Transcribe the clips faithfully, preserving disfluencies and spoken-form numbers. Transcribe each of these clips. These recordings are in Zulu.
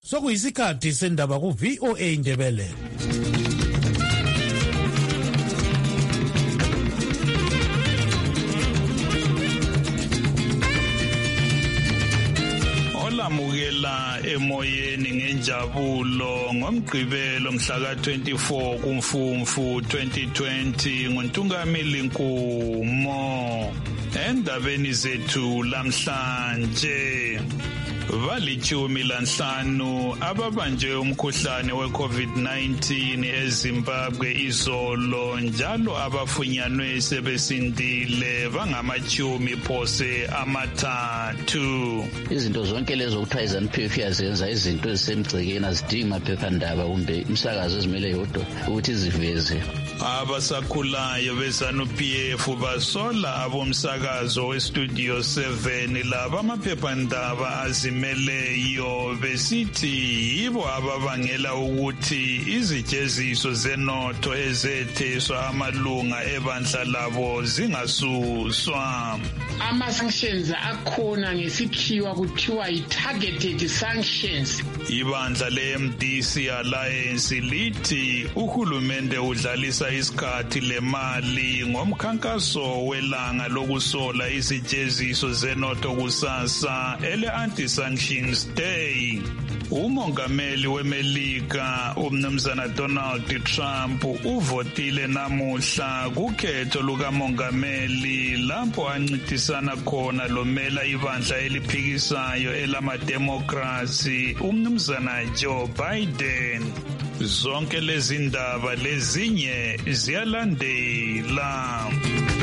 Sokuyisikhathi sendaba ku V O A Ndebele. Olamukela emoyeni ngenjabulo ngomgqibelo mhla ka twenty-four kuMfumfu twenty twenty nguNtungamili Nkumo. Endabeni zethu lamhlanje valitshumi lanhlanu ababanjwe umkhuhlane we-COVID nineteen eZimbabwe izolo, njalo abafunyanwe sebesindile bangamachumi phose amathathu. Izinto zonke lezo kuthiwa iZANU-P F iyazenza izinto ezisemgcekeni, azidingi maphephandaba kumbe imsakazo ezimele yodwa ukuthi iziveze. Abasakhulayo beZANU-P F basola abomsakazo weStudio seven laba amaphephandaba azimeleyo besithi yibo ababangela ukuthi izijeziso zenotho ezetheswa amalunga ebandla labo zingasuswa. Ama-sanctions akhona ngesikhiwa kuthiwa yi-targeted sanctions. Ibandla le-M D C Alliance lithi uhulumende udlalisa isikhathi lemali ngomkhankaso welanga lokusola izijeziso zenotho kusasa ele-Anti-Sanctions Day. Umongameli weMelika umnumzana Donald Trump uvotile namuhla kukhetho lukamongameli lapho ancintisana khona lomela ibandla eliphikisayo elamademokrasi umnumzana Joe Biden. Zonke lezi ndaba lezinye ziyalandela.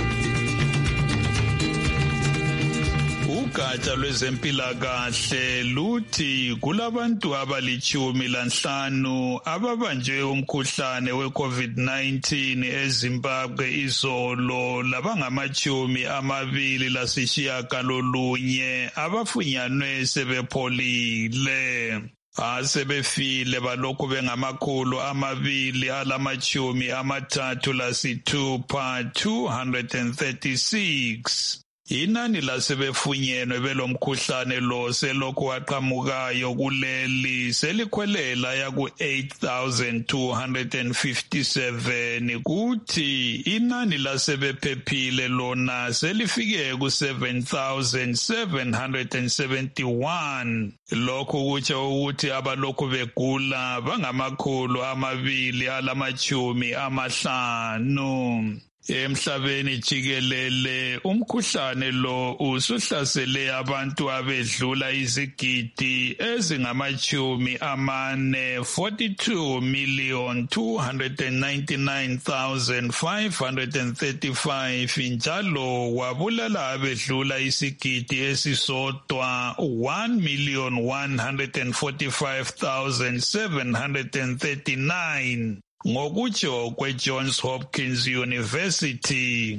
Ugatsha lwezempilakahle luthi kulabantu abalitshumi lanhlanu ababanjwe umkhuhlane we-COVID nineteen eZimbabwe izolo, labangamachumi amabili lasishiyagalolunye abafunyanwe sebepholile. Asebefile balokhu bengamakhulu amabili alamachumi amathathu lasithupha two hundred thirty-six. Inani lasebefunyenwe belomkhuhlane lo selokhu waqhamukayo kuleli selikhwelela yaku eight thousand two hundred fifty-seven, kuthi inani lasebephephile lona selifike ku seven thousand seven hundred seventy-one. Lokhu kutsho ukuthi abalokhu begula bangamakhulu amabili alamachumi amahlanu. Emhlabeni jikelele umkhuhlane lo usuhlasele abantu abedlula izigidi ezingamachumi amane forty-two million two hundred ninety-nine thousand five hundred thirty-five, njalo wabulala abedlula isigidi esisodwa one million one hundred forty-five thousand seven hundred thirty-nine. Ngokutsho kwe-Johns Hopkins University.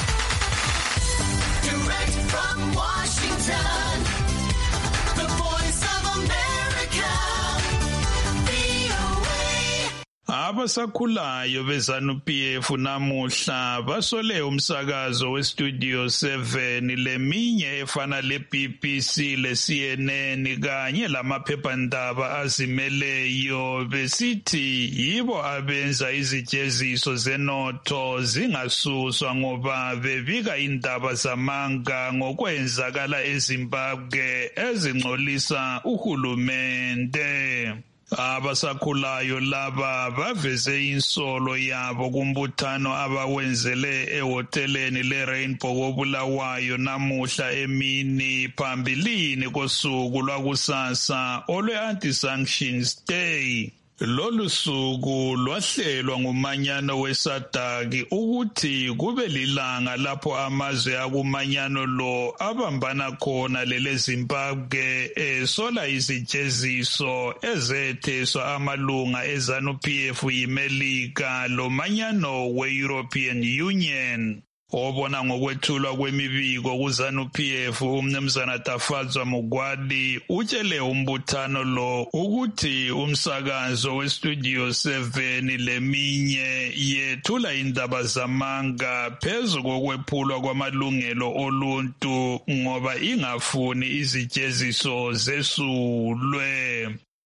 Direct from Washington, the Voice of America, V O A. Abasakhulayo beZANU-P F namuhla basole umsakazo weStudio seven leminye efana le-B B C le-C N N kanye lamaphephandaba azimeleyo besithi yibo abenza izijeziso zenotho zingasuswa ngoba bebika indaba zamanga ngokwenzakala eZimbabwe ezingcolisa uhulumende. Abasakhulayo laba baveze insolo yabo kumbuthano abawenzele ehoteleni le-Rainbow koBulawayo namuhla emini phambilini kosuku lwakusasa olwe-Anti-Sanctions Day. Lolu suku lwahlelwa ngumanyano wesadaki ukuthi kube lilanga lapho amazwe akumanyano lo abambana khona lele Zimbabwe esola izijeziso ezetheswa amalunga eZANU-P F yiMelika lomanyano we-European Union. Obona ngokwethulwa kwemibiko kuZANU-P F umnumzana Tafadzwa Mugwadi utshele umbuthano lo ukuthi umsakazo weStudio seven leminye yethula indaba zamanga phezu kokwephulwa kwamalungelo oluntu ngoba ingafuni izijeziso zesulwe.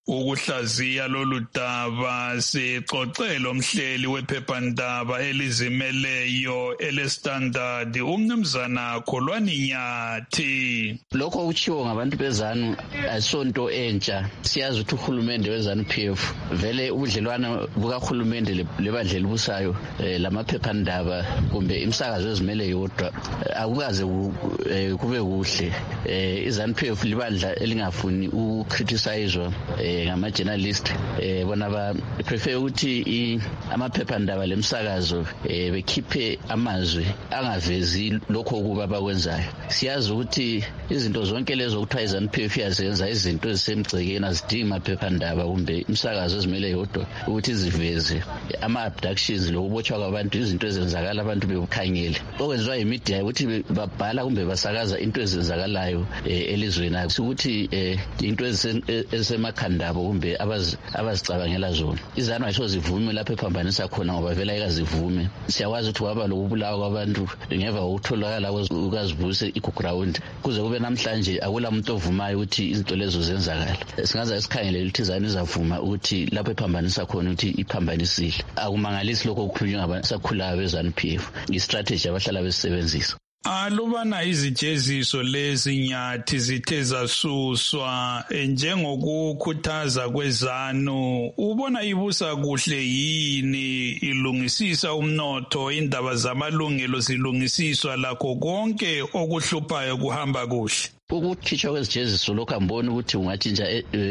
Ukuhlaziya lolu daba sixoxele umhleli wephephandaba elizimeleyo eleStandard umnumzana Kholwani Nyathi. Lokho kuchiwo ngabantu bezanu asonto entsha. Siyazi ukuthi uhulumende wezanu P F vele ubudlelwano bukahulumende lebandlela busayo lamaphephandaba kumbe imsakazo ezimele yodwa akukaze kube kuhle. Izanu P F libandla elingafuni ukriticize ngama journalist bona ba prefer ukuthi amaphephandaba lemsakazo bekhiphe amazwi angavezi lokho kuba bakwenzayo. Siyazi ukuthi izinto zonke lezo ukuthiwa izanu P F yazenza izinto ezisemgcekeni azidingi amaphephandaba kumbe imsakazo ezimele yodwa ukuthi iziveze ama abductions lokubotshwa kwabantu izinto ezenzakala abantu bebukhangele. Okwenziwa yimedia ukuthi babhala kumbe basakaza into ezenzakalayo elizweni ukuthi into ezisemakhanda kumbe abazicabangela zona. Izanu ayisozivume lapho ephambanisa khona ngoba vela ikazivume. Siyakwazi ukuthi waba lokubulawa kwabantu ngeva ukutholakala ukazibuse iground kuze kube namhlanje akula umuntu ovumayo ukuthi izinto lezo zenzakala. Singaza isikhangele ukuthi izanu izavuma ukuthi lapho ephambanisa khona ukuthi iphambanisile. Akumangalisi lokho okukhulunywa ngabasakhulayo bezanu P F. I-strategy abahlala besebenzisa. Alubana izijeziso lezi Nyathi zithe zasuswa njengokukhuthaza kwezanu, ubona ibusa kuhle yini, ilungisisa umnotho, indaba zamalungelo zilungisiswa lakho konke okuhluphayo kuhamba kuhle? Ukukhitshwa kwezijeziso lokho amboni ukuthi ungathinja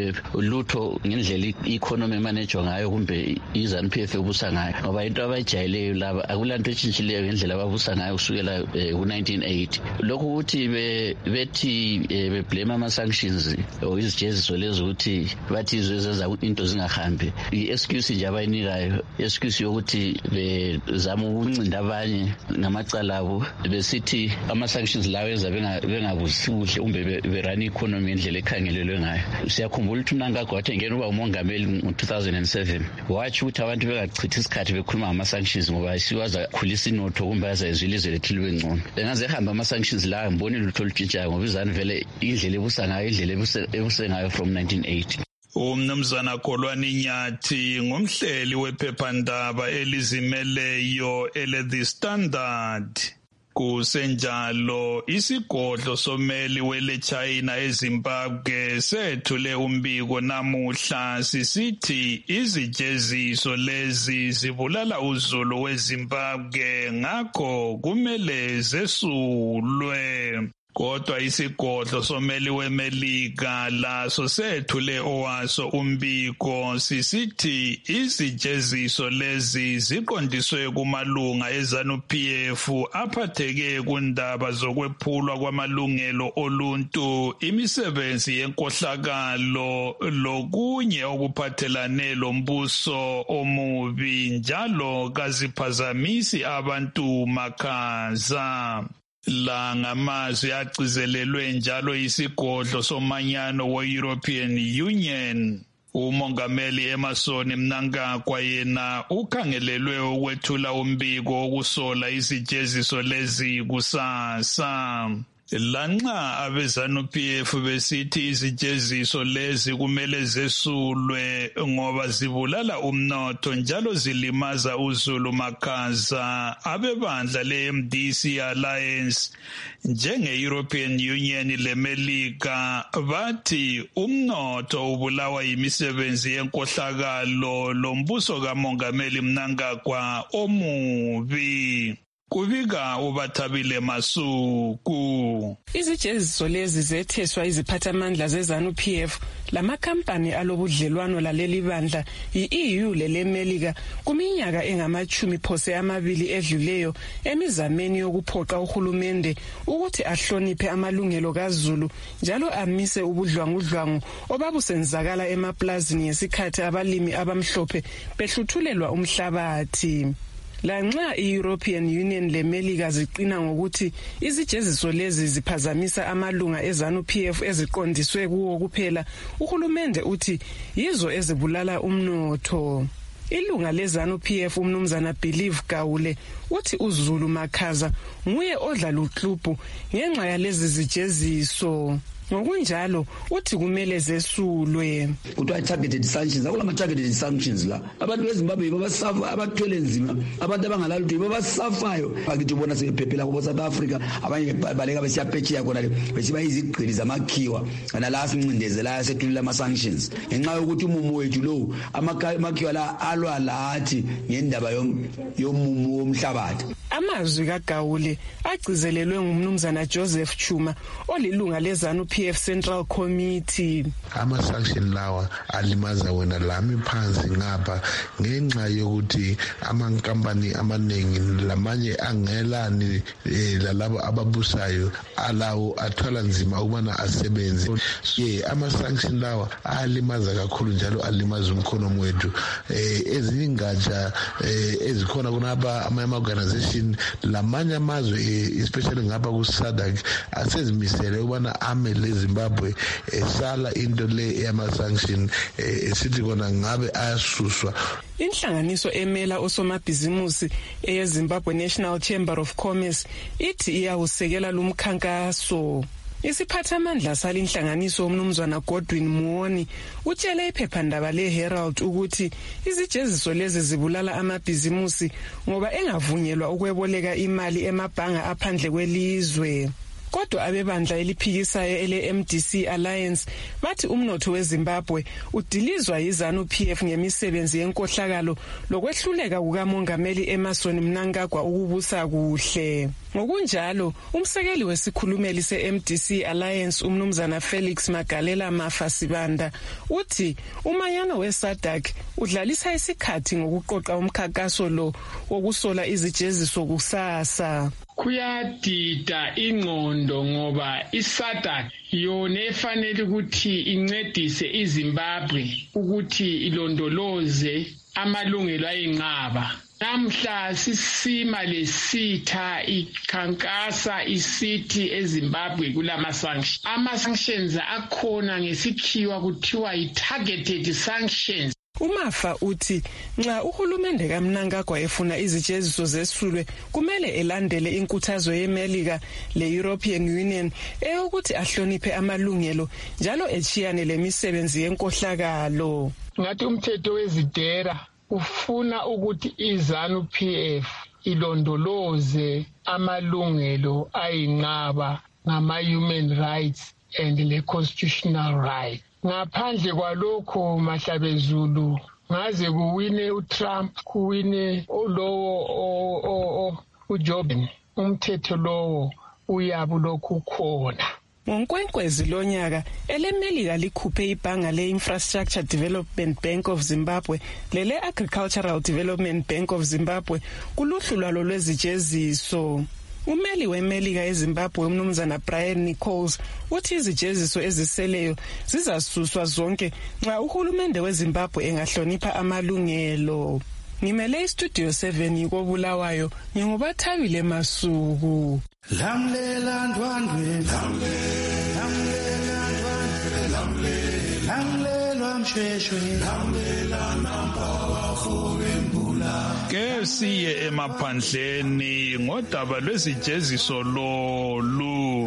lutho ngendlela i-economy manage ngayo kumbe izanu P F ebusa ngayo ngoba into abayijayeleyo laba akulanto etshintshileyo ngendlela ababusa ngayo kusukela ku nineteen eighty. Lokho ukuthi bethi beblame ama sanctions or izijeziso lezo ukuthi bathi izenza into zingahambi, i-excuse nje abayinikayo, excuse yokuthi bezama ukuncinda abanye ngamacala abo besithi ama sanctions lawo enza bengabusi kuhle kumbe berani economy indlela ekhangelelwe ngayo. Siyakhumbula ukuthi uNangagwa wathi ngene uba umongameli ngo-two thousand seven wathi ukuthi abantu bengachithi isikhathi bekhuluma ngama-sanctions ngoba siwaza khulisa inotho kumbe azayizwa ilizwe lethu libe ngcono. Engaze ehamba ama-sanctions lawo mboni lutho olutshintshayo ngoba izanu vele indlela ebusa ngayo indlela ebuse ngayo from nineteen eighty. Umnumzana Kholwani Nyathi ngumhleli wephephandaba elizimeleyo ele The Standard. Kusenjalo isigodlo someli wele China eZimbabwe sethule umbiko namuhla sisithi izijeziso lezi zibulala uzulu weZimbabwe ngakho kumele zesulwe. Kodwa isigodlo someli weMelika laso sethule owaso umbiko sisithi izijeziso lezi ziqondiswe kumalunga ezanu P F aphatheke kundaba zokwephulwa kwamalungelo oluntu, imisebenzi yenkohlakalo lokunye okuphathelane lombuso omubi njalo kaziphazamisi abantu makhaza. La ngamazwi agcizelelwe njalo isigodlo somanyano we-European Union. Umongameli Emmerson Mnangagwa yena ukhangelelwe ukwethula umbiko wokusola izijeziso lezi kusasa. Lanxa abezanu P F besithi izijeziso lezi kumele zesulwe ngoba zibulala umnotho njalo zilimaza uzulu makhaza, abebandla le-M D C Alliance njenge-European Union leMelika bathi umnotho ubulawa yimisebenzi yenkohlakalo lombuso kamongameli Mnangagwa omubi. Kubika uBathabile Masuku. Izijeziso lezi zetheswa iziphathamandla zezanu P F lamakhampani alobudlelwano laleli bandla i-E U lelemelika kuminyaka engamachumi phose amabili edluleyo emizameni yokuphoqa uhulumende ukuthi ahloniphe amalungelo kaZulu njalo amise ubudlwangudlwangu obabusenzakala emaplazini ngesikhathi abalimi abamhlophe behluthulelwa umhlabathi. Lanxa i-European Union leMelika ziqina ngokuthi izijeziso lezi ziphazamisa amalunga ezanu P F eziqondiswe kuwo kuphela, uhulumende uthi yizo ezibulala umnotho. Ilunga lezanu P F umnumzana Believe Gawule uthi uZulu makhaza nguye odla luhlupho ngenxa yalezi zijeziso. Ngokunjalo uthi kumele zesulwe. Kuthiwa targeted sanctions, akulama targeted sanctions la. Abantu beZimbabwe babasafa abathwele nzima, abantu abangalali ukuthi babasafayo. Bakithi bona sebephephela kubo South Africa, abanye baleka besiyaphetsheya khona le. Besiba izigqili zamakhiwa, ana la sincindezela asethulela ama sanctions. Ngenxa yokuthi umumo wethu lo amakhiwa la alwa lathi ngendaba yomumo womhlabathi. Amazwi kaGawule agcizelelwe ngumnumzana Joseph Chuma olilunga leZANU P F Central Committee. Ama sanction lawa alimaza wena lami phansi ngapha ngenxa yokuthi amankampani amaningi lamanye angelani lalabo ababusayo alawo athola nzima ukubana asebenze. Ye ama sanction lawa alimaza kakhulu njalo alimaza umkhono wethu. Ezinye ingatsha ezikhona kunaba ama organization lamanye amazwe especially ngapha ku S A D C asezimisele ubana ame le Zimbabwe esala into le yama sanction esithi kona ngabe ayasuswa. Inhlanganiso emela osomabhizimusi eyeZimbabwe National Chamber of Commerce ithi iyawusekela lumkhankaso. Isiphathamandla salinhlanganiso umnumzwana Godwin Muoni utshele iphephandaba leHerald ukuthi izijeziso lezi zibulala amabhizimusi ngoba engavunyelwa ukweboleka imali emabhanga aphandle kwelizwe. Kodwa abebandla eliphikisayo ele M D C Alliance bathi umnotho weZimbabwe udilizwa yiZANU P F ngemisebenzi yenkohlakalo lokwehluleka kukamongameli Emmerson Mnangagwa ukubusa kuhle. Ngokunjalo umsekeli wesikhulumeli se-M D C Alliance umnumzana Felix Magalela Mafasibanda uthi umanyano we-S A D C udlalisa isikhathi ngokuqoqa umkhakaso lo wokusola izijeziso kusasa. Kuyadida ingqondo ngoba i-S A D C yona efanele ukuthi incedise iZimbabwe ukuthi ilondoloze amalungelo ayinqaba. Namhla sisima lesitha ikhankasa isithi eZimbabwe kulama sanctions. Ama sanctions akhona ngesikhiwa kuthiwa i-targeted sanctions. Umafa uthi nxa uhulumende kaMnangagwa efuna izijeziso zesulwe kumele elandele inkuthazo yeMelika le-European Union eyokuthi ahloniphe amalungelo njalo echiyane lemisebenzi yenkohlakalo. Ngathi umthetho wezidera ufuna ukuthi iZANU P F ilondoloze amalungelo ayinqaba ngama-human rights and le-constitutional rights. Ngaphandle kwalokho Mahlabezulu ngaze kuwine uTrump kuwine lowo uJoe umthetho lowo uyabu lokhu khona. Ngonkwenkwezi lonyaka eleMelika likhuphe ibhanga le-Infrastructure Development Bank of Zimbabwe lele Agricultural Development Bank of Zimbabwe kuluhlu lwalo lwezijeziso. Umeli weMelika eZimbabwe umnumzana Brian Nichols uthi izijeziso eziseleyo zizasuswa zonke nxa uhulumende weZimbabwe engahlonipha amalungelo. Ngimele iStudio seven yikobulawayo ngingubathabile Masuku. Lamlela ndwandwe lamlela ndwandwe lamlela msheshwe lamlela namba wakho wembula. Ke siye emaphandleni ngodaba lwezijeziso lolu.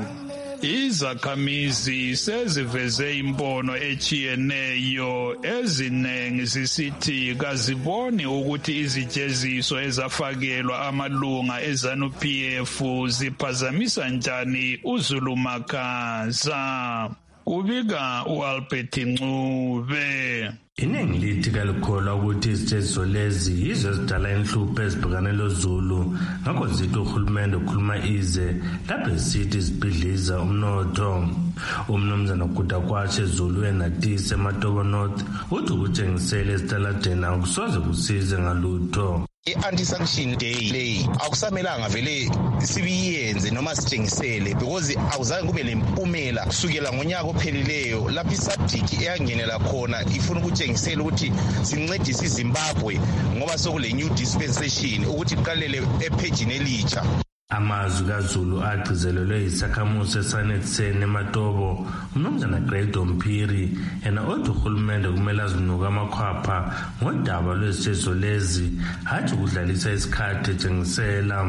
Izakhamizi seziveze imbono echiyeneyo ezinengi zisithi kaziboni ukuthi izijeziso ezafakelwa amalunga eZANU P F ziphazamisa njani uzulumakhaza. Kubika uAlbert Ncube. Iningi lithi kalikholwa ukuthi izijeziso lezi yizo ezidala inhlupho ezibhekane loZulu ngakho zithi uhulumende ukhuluma ize lapho sithi zibhidliza umnotho. Umnumzana Gudakwatshe ezulwini natise eMatobo North uthi ukutshengisela ezitaladeni akusoze kusize ngalutho. I-anti-sanction day leyi akusamelanga vele sibiyenze noma sitshengisele because awuzange kube nempumela kusukela ngonyaka ophelileyo lapho i-SADC eyangenela khona ifuna ukutshengisela ukuthi sincedise iZimbabwe ngoba sokule new dispensation ukuthi iqalele ephejini elitsha. Amazwi kaZulu agcizelelwe yisakhamuzi eSanetseni eMatobo umnumzana Grade Mphiri yena othi uhulumende kumele azinuka amakhwapha ngodaba lwezijeziso lezi hathi ukudlalisa isikhathi etshengisela.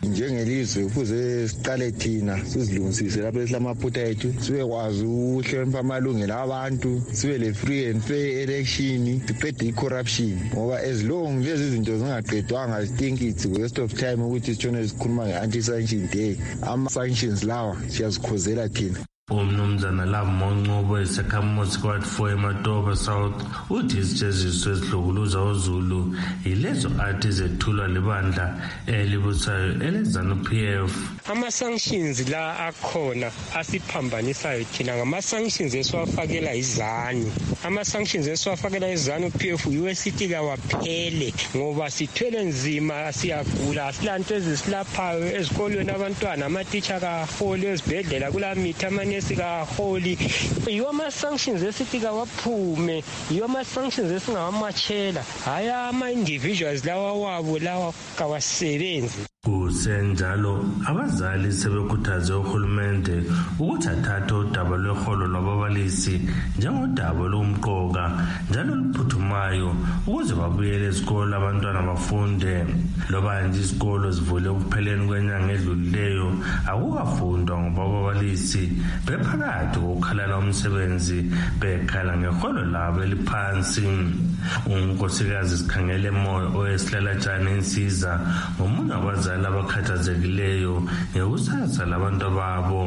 njengelizwe kuze siqale thina sizilungisise lapho esilamaphutha ethu sibekwazi ukuhlonipha amalungelo abantu sibe le free and fair election siqede i-corruption ngoba as long lezi zinto zingaqedwanga I think it's a waste of time ukuthi sitshone sikhuluma nge-anti-sanction day ama-sanctions lawa siyazikhozela thina. Umnumzana Love Moncubo esakhamuzi squad four eMatoba South uthi isijeziso esihlukuluza uZulu yilezo athi zethulwa libandla elibusayo eleZANU-P F. Ama-sanctions la akhona asiphambanisayo thina ngama-sanctions esiwafakela izanu. Ama-sanctions esiwafakela izanu-P F yiwo esithi kawaphele ngoba sithwele nzima siyagula asilanto ezisilaphayo ezikolweni abantwana amatitsha kaholi ezibhedlela kula mithi amanye sikaholi yiwo ama-sanctions esithi kawaphume yiwo ama-sanctions esingawamashela hayi ama-individuals lawa wabo lawa kawasebenzi. Kusenjalo abazali sebekhuthaze uhulumende ukuthi athathe udaba lweholo lwababalisi njengodaba lomqoka njalo luphuthumayo ukuze babuyele esikole abantwana bafunde. Loba nje isikolo zivule kupheleni kwenyanga edlulileyo akukafundwa ngoba ababalisi bephakathi kokukhalala umsebenzi bekhala ngeholo labo eliphansi. Unkosikazi Sikhangele Moyo oweSilalatshane Insiza ngomunye wabazali abakhathazekileyo ngekusasa labantu babo.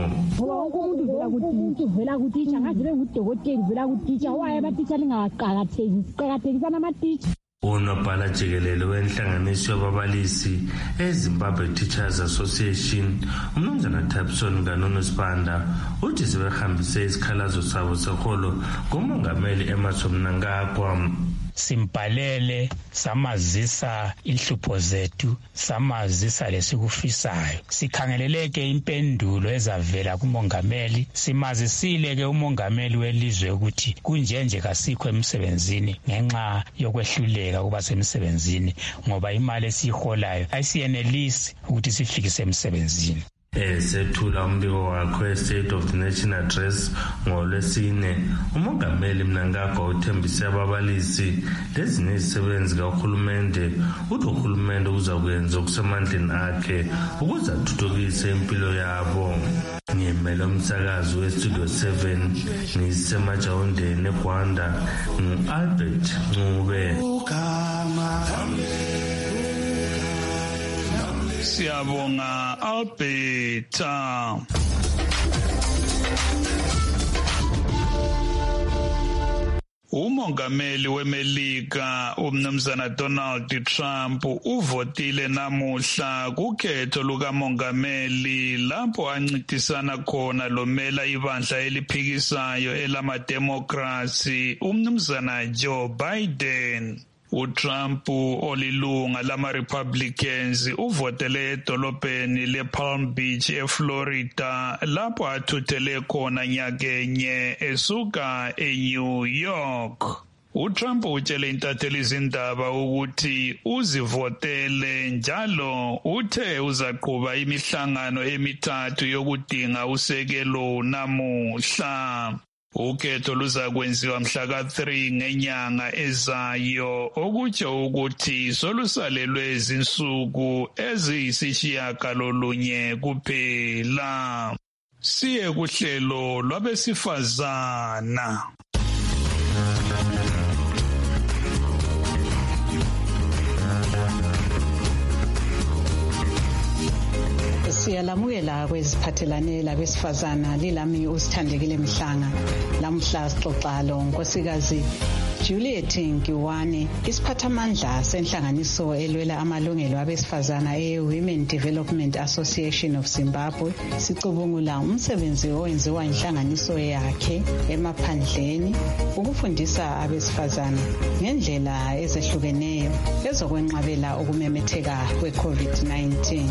Vela kuti vela kuti changazibe ngudokotela vela kuti waye abatitsha lingaqakathekisi qakathekisana amatitsha. Unobhala jikelele wenhlanganiso yababalisi eZimbabwe Teachers Association umnumzana Tapson Ganono Sibanda uthi sebehambise isikhalazo sabo seholo kumongameli Emmerson Mnangagwa. Simbhalele samazisa inhlupho zethu samazisa lesikufisayo sikhangeleleke impendulo ezavela kumongameli simazisile ke umongameli welizwe ukuthi kunjenje kasikho emsebenzini ngenxa yokwehluleka kuba semsebenzini ngoba imali esiholayo ayisiyenelisi ukuthi sifikise emsebenzini. Esethula umbiko wakho e-State of the Nation Address ngolwesine umongameli Mnangagwa uthembise ababalisi lezinye izisebenzi kahulumende uthi uhulumende uzakwenza okusemandleni akhe ukuze athuthukise impilo yabo. Ngimele umsakazi we-Studio seven ngisemajawundeni eGwanda ngu-Albert Ncube. Siyabonga Alberta. Umongameli weMelika umnumzana Donald Trump uvotile namuhla kukhetho lukamongameli lapho ancintisana khona lomela ibandla eliphikisayo elamademokrasi umnumzana Joe Biden. uTrump olilunga lama-Republicans uvotele edolobheni lePalm Beach eFlorida lapho athuthele khona nyakenye esuka eNew York. uTrump utshele intatheli izindaba ukuthi uzivotele njalo uthe uzaqhuba imihlangano emithathu yokudinga usekelo namuhla. Ukhetho luzakwenziwa mhla ka three ngenyanga ezayo okutsho ukuthi solusalelwe izinsuku eziyisishiyagalolunye kuphela. Siye kuhlelo lwabesifazana. Siyalamukela kweziphathelane labesifazana lilami usithandekile Mhlanga. Lamhla sixoxa lo nkosikazi Juliet Nkiwane isiphathamandla senhlanganiso elwela amalungelo abesifazana e-Women Development Association of Zimbabwe sicubungula umsebenzi owenziwa inhlanganiso yakhe emaphandleni ukufundisa abesifazana ngendlela ezehlukeneyo ezokwenqabela ukumemetheka kwe-COVID nineteen.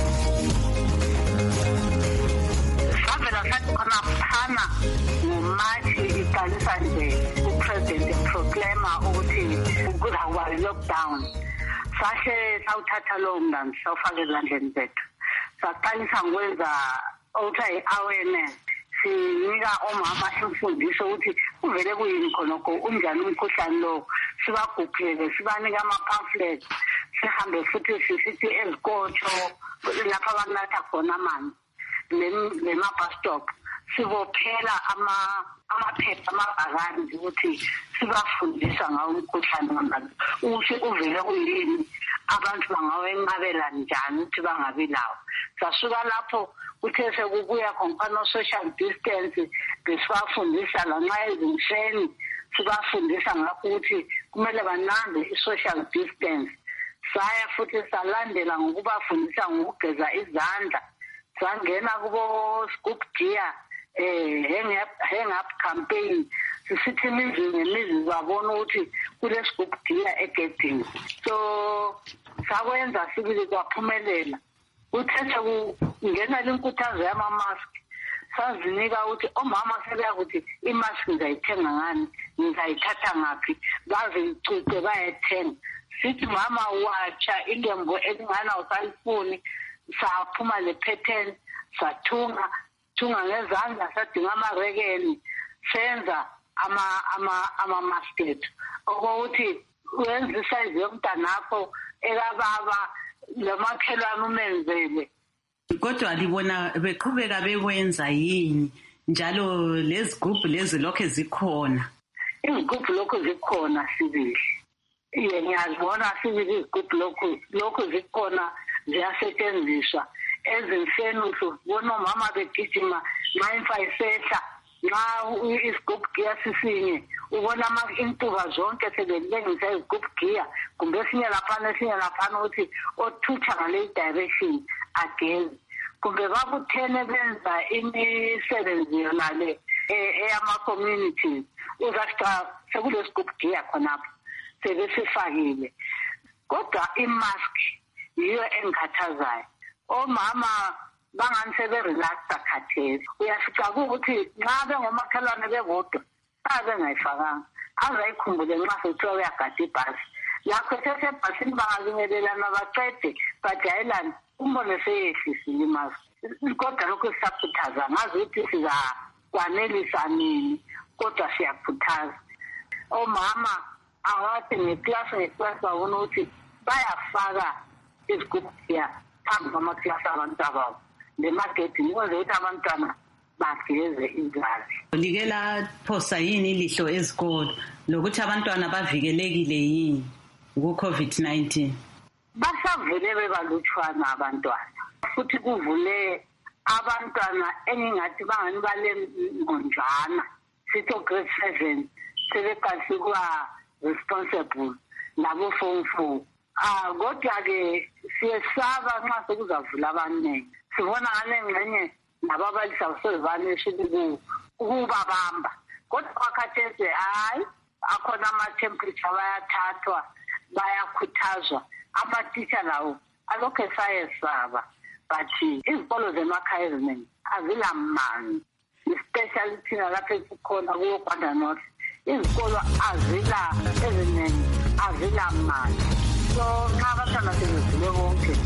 Khona phana ngomathi iqalisa nje upresident proclaimer ukuthi kuzawuba lockdown sashe sawuthatha lo mndani sawufaka ezandleni zethu saqalisa ngokwenza okuthiwa i-awareness sinika omama imfundiso ukuthi kuvele kuyini khonokho unjani umkhuhlane lo sibaguqele sibanika ama-pamphlets sihambe futhi sisithi ezikotsho lapha abanatha khona amanzi nema-bus stop sibophela amaphepha amabhakani ukuthi sibafundisa ngawo umkhuhlane wamanje ukuthi uvele kuyini abantu bangawenqabela njani ukuthi bangabi lawo. Sasuka lapho kuthe sekubuya khonkana social distance besibafundisa lanxa ezimsheni sibafundisa ngakho ukuthi kumele banande i-social distance. Saya futhi salandela ngokubafundisa ngokugeza izandla, sangena kubo scoop gear eh hang up hang up campaign sisithi imizi ngemizi babona ukuthi kule scoop gear egedini. So sakwenza sibili kwaphumelela. Uthethe kungena lenkuthazo yama-mask sazinika ukuthi omama sebeya ukuthi i-mask ngizayithenga ngani, ngizayithatha ngaphi, bazicuce bayethenga. Sithi mama watsha ilembo elingana usalifuni, saphuma le pattern sathunga thunga ngezandla sadinga amarekeni senza ama ama ama masket ukuthi wenza isize yomntanakho ekababa lamakhelwane umenzele. Kodwa libona beqhubeka bekwenza yini njalo lezi group lezi lokho zikhona? Izigubhu lokho zikhona sibili. Iye ngiyazibona sibili izigubhu lokho lokho zikhona ziyasetshenziswa ezimfeni ubona mama begijima nxa isehla nxa isigubhu gear sisinye ubona ama intuba zonke sebelengisa isigubhu gear kumbe esinye laphana esinye laphana ukuthi othutha ngale direction agezi kumbe bakuthene benza imisebenzi yonale eyama-communities uzasica sekule sigubhu gear khonapho sebesifakile. Kodwa imask yiyo engikhathazayo. Omama bangani seberelaxa khathesi. Uyafica ukuthi nxa bengomakhelwane bebodwa abengayifakanga azayikhumbule nxa sekuthiwa uyagada ibhasi. Lakho sesebhasini bangazingelelana baqede bajayelane umbone seyehlisile imask. Kodwa lokho sisakhuthaza ngazi ukuthi sizakwanelisa nini kodwa siyakhuthaza. Omama awathi ngeklasi ngeklasi babona ukuthi bayafaka izigubhu gear phambi kwamaklasi abantu ababo lemarketini ukwenze ukuthi abantwana bageze indlala. Like laphosa yini ilihlo ezikolo lokuthi abantwana bavikelekile yini ku-COVID nineteen? Basavele bebalutshwana abantwana futhi kuvule abantwana engingathi bangani bale ngonjana sitho grade seven sebeqalise kuba responsible labo form four. Ah kodwa-ke siyesaba nxa sekuzavula abaningi sibona ngale ngxenye nababalisi abasezivane ukubabamba kodwa kwakhathesi hayi akhona ama-temperature bayathathwa bayakhuthazwa amatitsha lawo alokhu esayesaba but izikolo zemakhaya eziningi azilamanzi especially thina lapho esikhona kuyo Gwanda North izikolo azila eziningi azilamanzi. So nxa abantwana sebezile bonke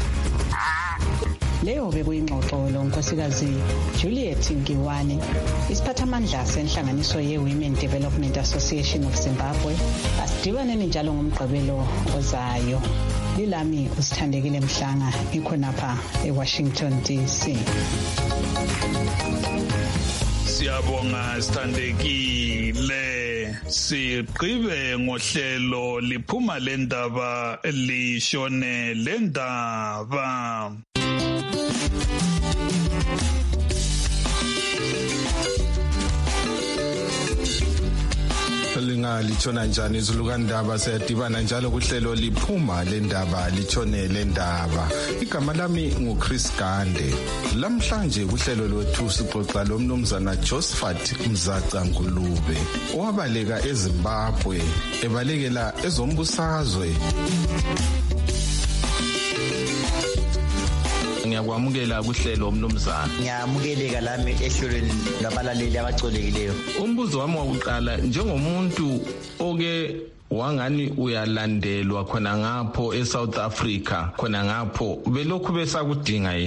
leyo bekuyingxoxo lo nkosikazi Juliet Ngiwane, isiphathamandla senhlanganiso ye-Women Development Association of Zimbabwe. Asidibaneni njalo ngomgqibelo ozayo. Lilami uSithandekile Mhlanga ikhonapha eWashington D C. Siyabonga Sithandekile. Sigqibe ngohlelo liphuma lendaba lishone lendaba. Lingalitshona njani izulu kandaba siyadibana njalo kuhlelo liphuma lendaba litshone lendaba. Igama lami nguChris Gande. Lamhlanje kuhlelo lwethu sixoxa lomnumzana Josephat Mzaca Ngulube owabaleka eZimbabwe ebalekela ezombusazwe. Ngiyakwamukela kuhlelo umnumzana. Ngiyamukeleka lami ehlelweni labalaleli abacolekileyo. Umbuzo wami wokuqala njengomuntu oke wangani uyalandelwa khona ngapho eSouth Africa khona ngapho belokhu besakudinga yini?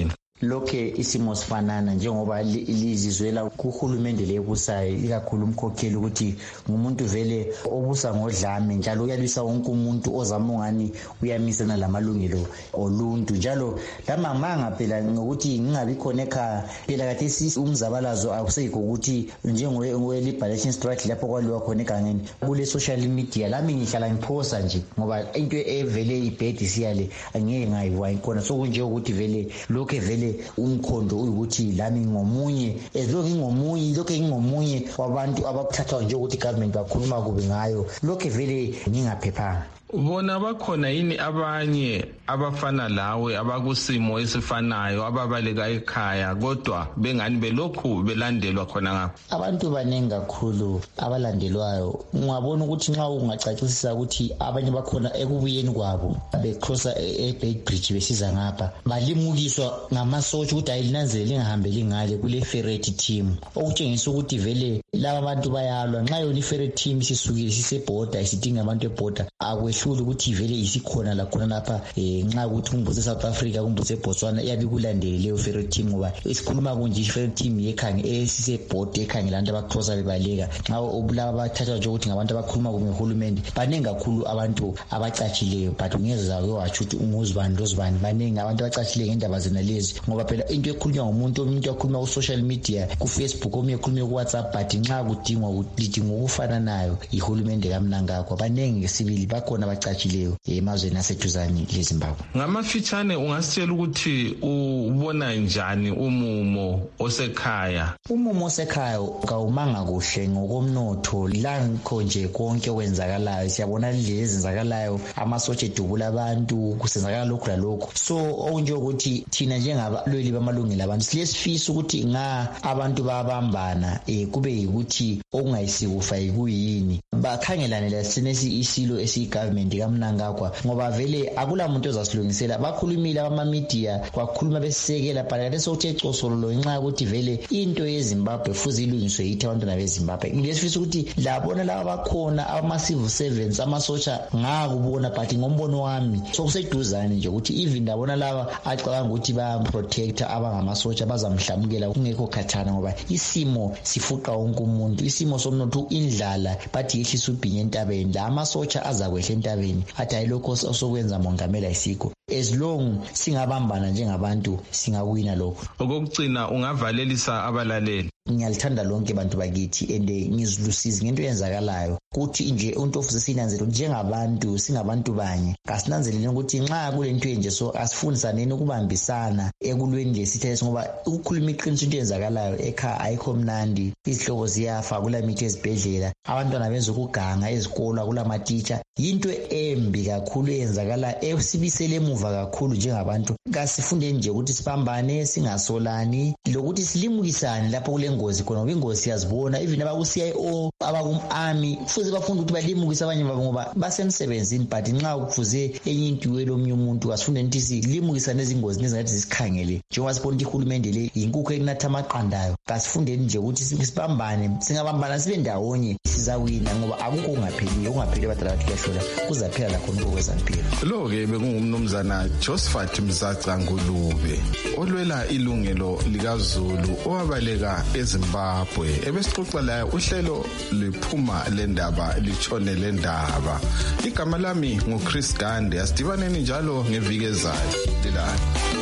lokhe isimo sifanana njengoba lizizwela kuhulumende lebusayo ikakhulu umkhokheli ukuthi ngumuntu vele obusa ngodlame njalo uyalwisa wonke umuntu ozama ungani uyamisana lamalungelo oluntu njalo lama manga phela ngokuthi ngingabi khona ekhaya phela kade sisi umzabalazo akusekho ukuthi njengowe liberation strike lapho kwaliwa khona egangeni kule social media lami ngihlala ngiphosa nje ngoba into evele ibhedi siyale angeke ngayiwa ikhona sokunje ukuthi vele lokho vele umkhondo uyukuthi lami ngomunye ezilokho ngingomunye lokho ngingomunye wabantu abakuthathwa nje ukuthi government bakhuluma kube ngayo lokho vele ngingaphephanga. Bona bakhona yini abanye abafana lawe abakusimo esifanayo ababaleka ekhaya kodwa bengani belokhu belandelwa khona ngapha? Abantu baningi kakhulu abalandelwayo. Ungabona ukuthi nxa ungacacisisa ukuthi abanye bakhona ekubuyeni kwabo becrossa eBay Bridge besiza ngapha balimukiswa ngamasotsha ukuthi ayilinanzele lingahambeli ngale kule ferret team okutshengisa ukuthi vele laba abantu bayalwa nxa yona iferret team sisukile sisebhoda isidinga abantu ebhoda akwehluli ukuthi vele isikhona la khona lapha nxa ukuthi kumbuze South Africa kumbuze Botswana iyabe kulandele leyo ferret team ngoba isikhuluma kunje ferret team yekhange esisebhoda ekhange lantu abacrossa bebaleka nxa obulaba bathatha nje ukuthi ngabantu abakhuluma kumehulumende baningi kakhulu abantu abacatshileyo but ungeza wathi ukuthi unguzibani lozibani baningi abantu abacatshileyo ngendaba zena lezi ngoba phela into ekhulunywa ngumuntu umuntu okhuluma ku social media ku Facebook omunye ekhuluma ku WhatsApp but nxa kudingwa lidinga ukufana nayo ihulumende kamnangakho baningi ngesibili bakhona abacatshileyo emazweni aseduzane leZimbabwe. Ngamafitshane ungasitshela ukuthi ubona njani umumo osekhaya? Umumo osekhaya kawumanga kuhle ngokomnotho lakho nje konke kwenzakalayo siyabona lezi zenzakalayo amasotsha edubula abantu kusenzakala lokhu lalokho so okunje ukuthi thina njengabalweli bamalungelo abantu silesifisa ukuthi nga abantu babambana eh kube yikuthi okungayisikufa yikuyini bakhangelane lesinesi isilo esigovernment kamnangagwa ngoba vele akula muntu ozasilungisela bakhulumile abama media kwakhuluma besekela phakathi sokuthe cosololo nxa ukuthi vele into yeZimbabwe futhi ilungiswe yithi abantwana beZimbabwe ngilesifisa ukuthi labona laba bakhona ama civil servants amasotsha ngakubona but ngombono wami sokuseduzane nje ukuthi even labona laba acabanga ukuthi ba protector abangamasotsha bazamhlamukela kungekho khathana ngoba isimo sifuqa wonke umuntu isimo somnotho indlala bathi yehlisa ubhinye entabeni la amasotsha azakwehla entabeni athi ayilokho osokwenza mongamela isikho as long singabambana njengabantu singawina lokho. Okugcina ungavalelisa abalaleli. Ngiyalithanda lonke abantu bakithi ende ngizulusiza ngento yenzakalayo kuthi nje umuntu ofuse sinanzele njengabantu singabantu banye kasinanzelele ukuthi nxa kulento enje so asifundisaneni ukubambisana ekulweni lesithethe ngoba ukukhuluma iqiniso into yenzakalayo ekha ayikho mnandi izihlobo ziyafa kula mithi ezibhedlela abantwana benza ukuganga ezikolo kula matitsha into embi kakhulu eyenzakala esibisele emuva kakhulu njengabantu kasifundeni nje ukuthi sibambane singasolani lokuthi silimukisane lapho kule ngozi khona ingozi siyazibona even abaku C I O abaku army futhi bafunda ukuthi balimukisa abanye babo ngoba basemsebenzini but nxa kufuze enye into welomnye umuntu kasifundeni ukuthi silimukisa nezingozi nezingathi zisikhangele njengoba sibona ukuthi ihulumende le inkukhu ekunatha amaqandayo kasifundeni nje ukuthi sibambane singabambana sibe ndawonye sizawina ngoba akukho ungapheli ungapheli badala bathi kuyahlola kuzaphela la khona okwezempilo. Lo ke bekungumnumzana Josephat Mzaca Ngulube olwela ilungelo likaZulu owabaleka eZimbabwe ebesixoxa la uhlelo liphuma lendaba litshone lendaba. Igama lami nguChris Gande asidibaneni njalo ngeviki ezayo dilani.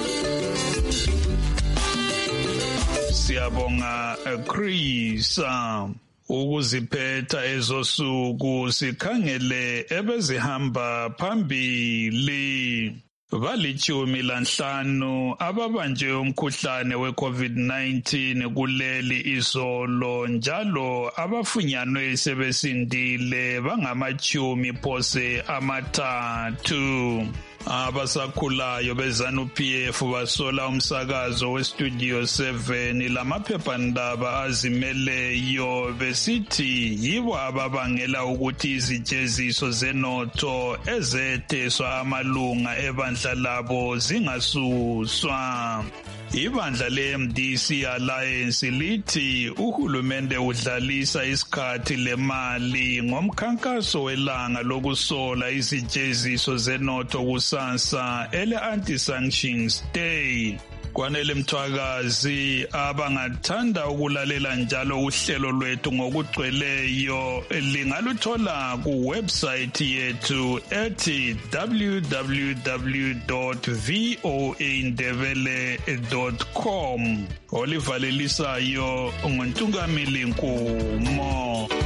Siyabonga Chris. Ukuziphetha ezosuku sikhangele ebezihamba phambili balitshumi lanhlanu ababanjwe umkhuhlane we-COVID nineteen kuleli izolo njalo abafunyanwe sebesindile bangamachumi phose amathathu. Abasakhulayo beZanu-P F basola umsakazo weStudio seven lamaphephandaba azimeleyo besithi yibo ababangela ukuthi izijeziso zenotho ezetheswa amalunga ebandla labo zingasuswa. Ibandla le-M D C Alliance lithi uhulumende udlalisa isikhathi lemali ngomkhankaso welanga lokusola izijeziso zenotho kusasa ele anti-sanctions day. Kwanele Mthwakazi abangathanda ukulalela njalo uhlelo lwethu ngokugcweleyo lingaluthola ku website yethu ethi w w w dot voa ndebele dot com. Olivalelisayo nguntungamili Nkumo.